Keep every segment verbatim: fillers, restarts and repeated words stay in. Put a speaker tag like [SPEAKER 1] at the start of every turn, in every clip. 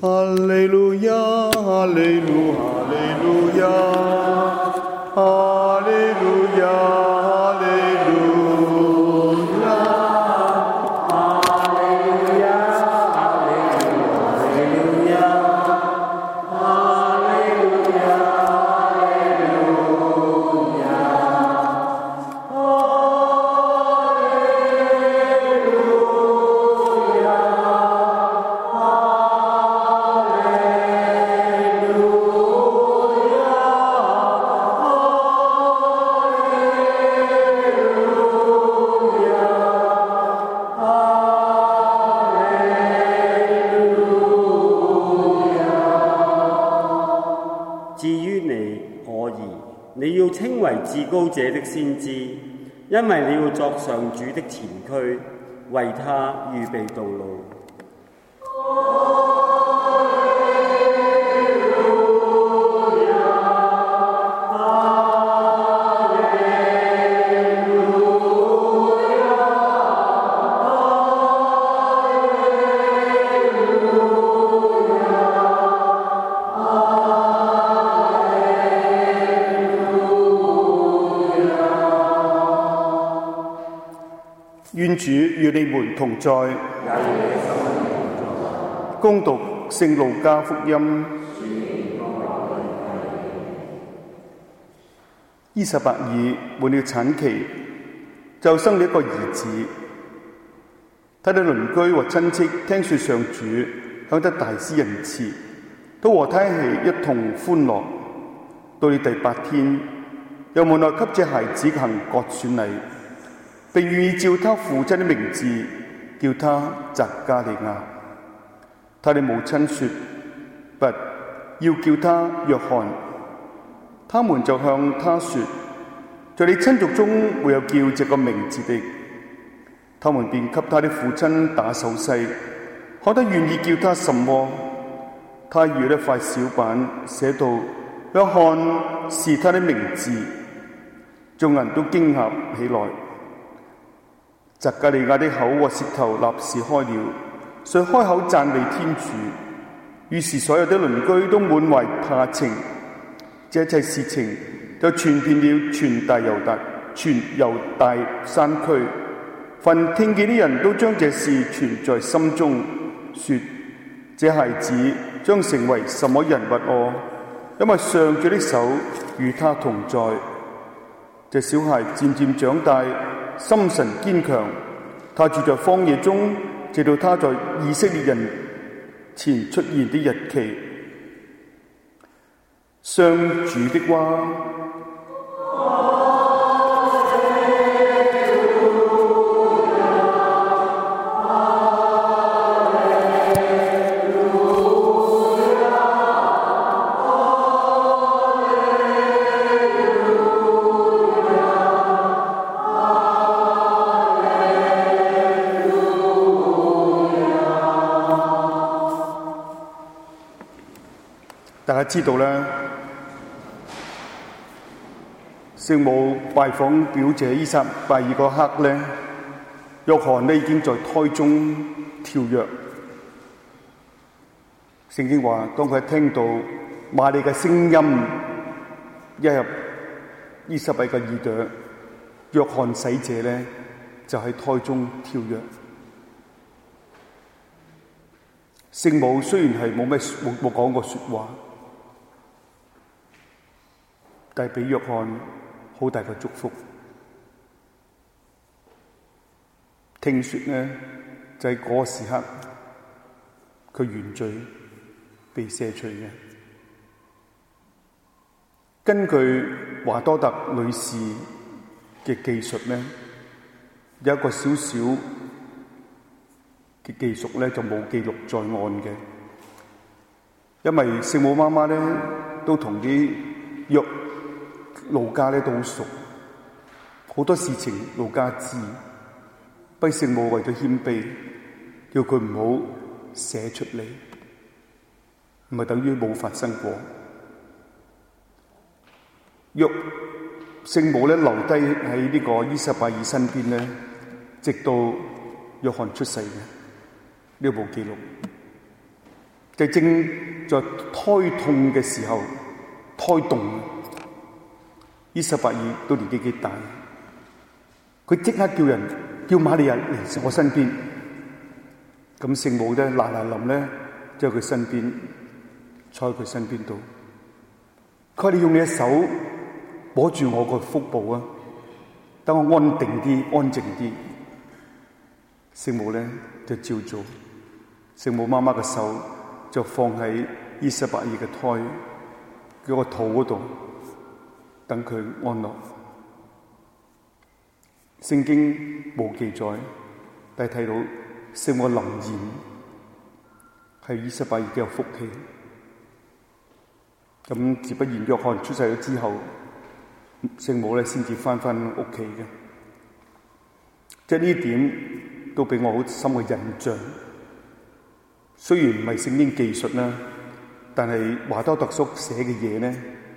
[SPEAKER 1] 哈利路亞，哈利路，哈利路亞，哈利路亞，哈利路亞，哈利路亞，哈利路亞，哈利路亞，
[SPEAKER 2] 你要稱為至高者的先知，因為你要作上主的前驅，為他預備道路。
[SPEAKER 1] 願主與你們同在。恭讀聖路加福音。依撒伯爾滿了產期，就生了一個兒子。他的鄰居和親戚聽說上主向他大施仁慈，都和他一起一同歡樂。到了第八天，又無奈給這孩子行割損禮，並願意照他父親的名字叫他匝加利亞。他的母親說：不，要叫他若翰。他們就向他說：在你親族中沒有叫這個名字的。他們便給他的父親打手勢，看他願意叫他什麼。他用一塊小板寫道：若翰是他的名字。眾人都驚訝起來。匝加利亞的口和舌頭立時開了，遂開口讚美天主。於是所有的鄰居都滿懷怕情。這一切事情就傳遍了全大猶大、全猶大山區。凡聽見的人都將這事存在心中，說：這孩子將成為什麼人物哦？因為上主的手與他同在。這小孩漸漸長大，心神堅強，他住在荒野中，直到他在以色列人前出現的日期。上主的話。大家知道咧，聖母拜訪表姐依撒伯爾嗰刻咧，若翰咧已經在胎中跳躍。聖經話，當佢聽到瑪利嘅聲音一入依撒伯爾嘅耳朵，若翰洗者咧就喺胎中跳躍。聖母雖然係冇咩冇冇講過說話，但係俾若翰好大嘅祝福。聽說呢，就喺嗰個時刻，佢原罪被赦除嘅。根據華多特女士嘅記述呢，有一個少少嘅記述咧，就冇記錄在案嘅，因為聖母媽媽咧都同啲約路加咧都好熟，好多事情路加知，不過聖母為咗謙卑，叫佢唔好寫出嚟，唔係等於冇發生過。約聖母咧留低喺呢個依撒伯爾身邊咧，直到約翰出世嘅呢部記錄。 就正在胎痛嘅時候，胎動。依撒伯爾都年紀幾大，佢即刻叫人叫瑪利亞嚟我身邊。咁聖母咧嗱嗱臨咧，就喺佢身邊，坐喺佢身邊度。佢話：你用你嘅手摸住我個腹部啊，等我安定啲、安靜啲。聖母咧就照做，聖母媽媽嘅手就放喺依撒伯爾嘅胎佢個肚嗰度，等佢安樂。聖經冇記載，但係睇到聖母臨現係依撒伯爾幾有福氣。咁自不然約翰出世咗之後，聖母咧先至翻翻屋企嘅。即係呢點都俾我好深嘅印象。雖然唔係聖經記述啦，但係華多特叔寫嘅嘢咧，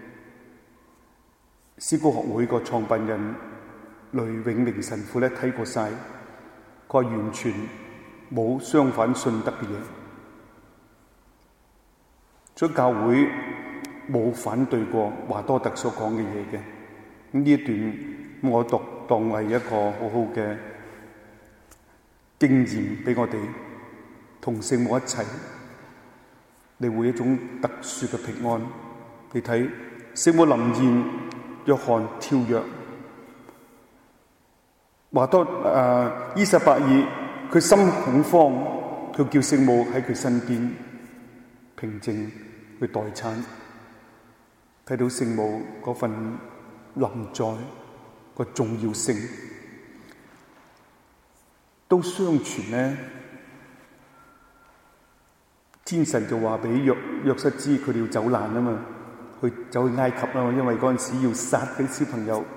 [SPEAKER 1] 思高學會個創辦人雷永明神父咧睇過晒，佢話完全冇相反信德嘅嘢，所以教會冇反對過華多特所講嘅嘢嘅。咁呢一段我讀當係一個好好嘅經驗俾我哋同聖母一齊，你會一種特殊嘅平安。你睇聖母臨現，約翰跳躍，華多誒依撒伯爾佢心恐慌，佢叫聖母喺佢身邊平靜去代產。睇到聖母嗰份臨在個重要性，都相傳咧。天神就話俾約約瑟知，佢哋要走難啊嘛，去走去埃及啊嘛，因為嗰陣時要殺啲小朋友。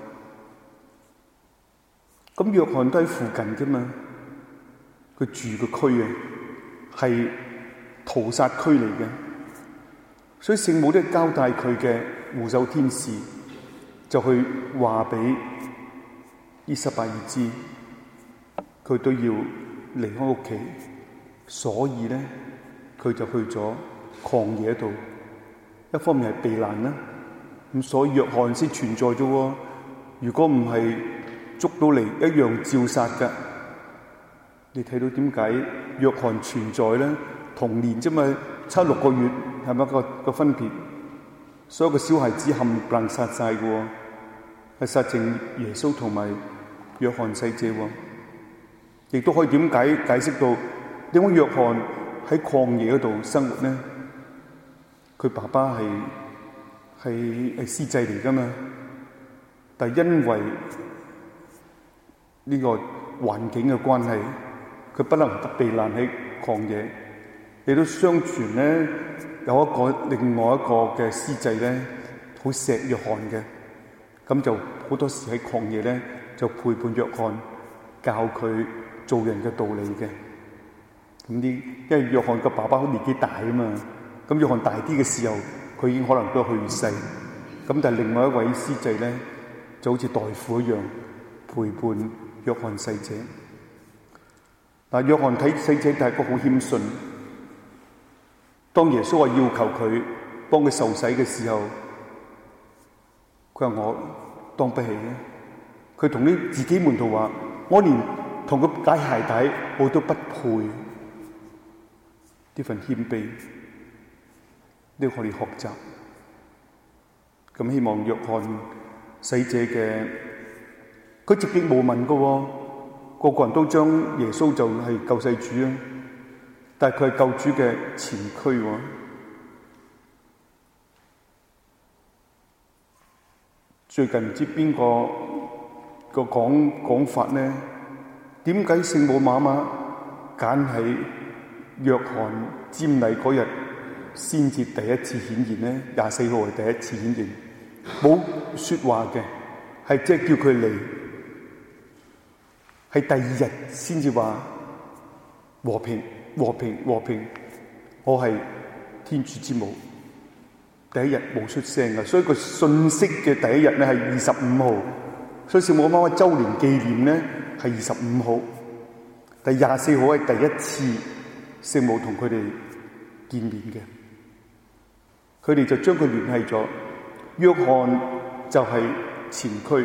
[SPEAKER 1] 咁約翰都喺附近啫嘛，佢住個區啊，係屠殺區嚟嘅，所以聖母都交代佢嘅護守天使，就去話俾依撒伯爾知，佢都要離開屋企，所以咧。佢就去咗曠野度，一方面係避難啦，咁所以約翰先存在啫喎。如果唔係捉到嚟，一樣照殺噶。你睇到點解約翰存在咧？童年啫嘛，七六個月係咪一個個分別？所有個小孩子冚唪唥殺晒嘅喎，係殺剩耶穌同埋約翰洗者喎。亦都可以點解解釋到點解約翰喺曠野嗰度生活咧？佢爸爸係係係司祭嚟噶嘛，但係因為呢個環境嘅關係，佢不能不避難喺曠野。亦都相傳咧，有一個另外一個嘅司祭咧，好錫約翰嘅，咁就好多時喺曠野咧就陪伴約翰，教佢做人嘅道理嘅。咁啲，因為約翰個爸爸好年紀大啊嘛，咁約翰大啲嘅時候，佢已經可能都去世。咁但係另外一位司祭咧，就好似代父一樣陪伴約翰洗者。但約翰睇洗者係個好謙遜。當耶穌話要求佢幫佢受洗嘅時候，佢話我當不起咧。佢同啲自己門徒話：我連同佢解鞋帶我都不配。呢份謙卑，呢個我哋學習。咁希望約翰洗者嘅，佢直接無問噶喎，個個人都將耶穌就係救世主啊，但係佢係救主嘅前驅喎。最近唔知邊個個講講法咧？點解聖母媽媽揀喺約翰瞻禮嗰日先至第一次顯現咧？廿四號係第一次顯現，冇說話嘅，係即係叫佢嚟，係第二日先至話和平、和平、和平。我係天主之母，第一日冇出聲嘅，所以個信息嘅第一日咧係二十五號，所以聖母媽媽周年紀念咧係二十五號，第廿四號係第一次。聖母同佢哋見面嘅。佢哋就將佢聯繫咗，約翰就係前驅，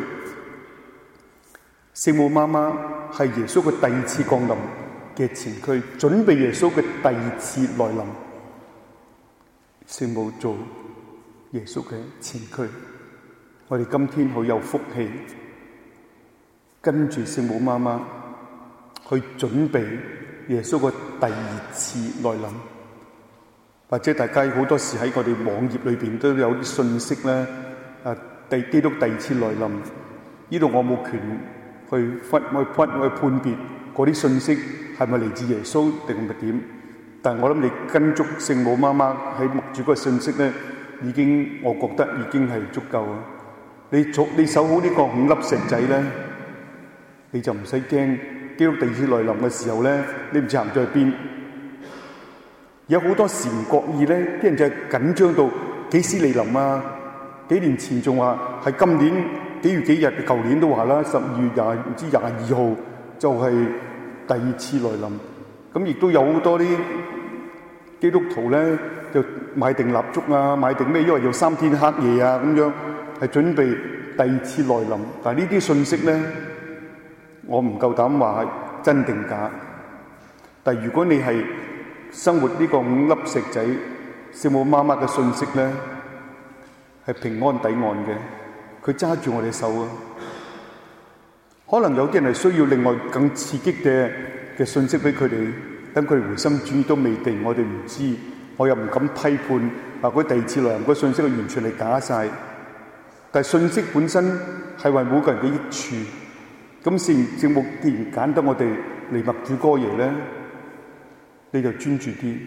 [SPEAKER 1] 聖母媽媽係耶穌嘅第二次降臨嘅前驅，準備耶穌嘅第二次來臨。聖母做耶穌嘅前驅，我哋今天好有福氣，跟住聖母媽媽去準備耶穌嘅第二次來臨。或者大家好多時喺我哋網頁裏邊都有啲信息咧，啊，第基督第二次來臨，呢度我冇權去忽去忽去判別嗰啲信息係咪嚟自耶穌定係點？但係我諗你跟足聖母媽媽喺默主嗰個信息咧，已經我覺得已經係足夠啊！你做你守好呢個五粒石仔咧，你就唔使驚基督第二次來臨嘅時候咧，你唔知行咗去邊。有好多時唔覺意咧，啲人就係緊張到幾時嚟臨啊？幾年前仲話係今年幾月幾日，舊年都話啦，十二月廿唔知廿二號就係第二次來臨。咁亦都有好多啲基督徒咧，就買定蠟燭啊，買定咩？因為要三天黑夜啊，咁樣係準備第二次來臨。但係呢啲信息咧，我唔夠膽話係真定假。但係如果你係生活呢個五粒石仔聖母媽媽嘅信息咧，係平安抵岸嘅，佢揸住我哋手啊！可能有啲人係需要另外更刺激嘅嘅信息俾佢哋，等佢哋回心轉意都未定，我哋唔知，我又唔敢批判，話佢第二次來臨嗰信息係完全係假晒。但係信息本身係為每個人嘅益處，咁聖聖母既然揀得我哋嚟默主哥爺咧，你就專注啲。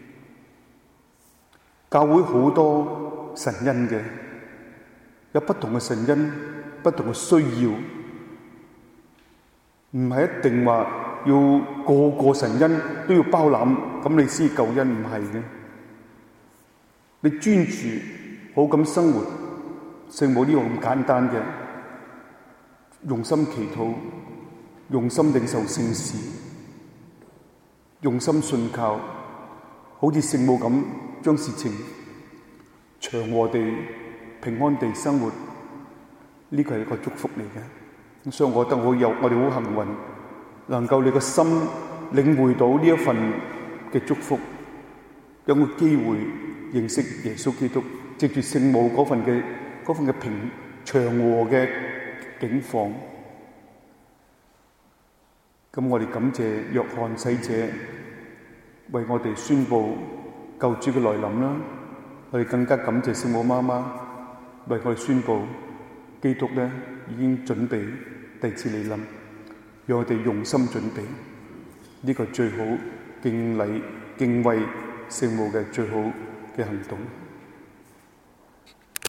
[SPEAKER 1] 教會好多神恩嘅，有不同嘅神恩，不同嘅需要，唔係一定話要個個神恩都要包攬，咁你先救恩，唔係嘅。你專注好咁生活，聖母呢個咁簡單嘅，用心祈禱，用心領受聖事，用心信靠，好似聖母咁將事情祥和地、平安地生活，呢個係一個祝福嚟嘅。所以我覺得我有我哋好幸運，能夠你個心領會到呢一份嘅祝福，有個機會認識耶穌基督，藉住聖母嗰份嘅嗰份嘅平祥和嘅境況。咁我哋感謝約翰洗者為我哋宣布救主嘅來臨啦！我哋更加感謝聖母媽媽為我哋宣布基督咧已經準備第二次嚟臨，讓我哋用心準備呢個最好敬禮敬畏聖母嘅最好嘅行動。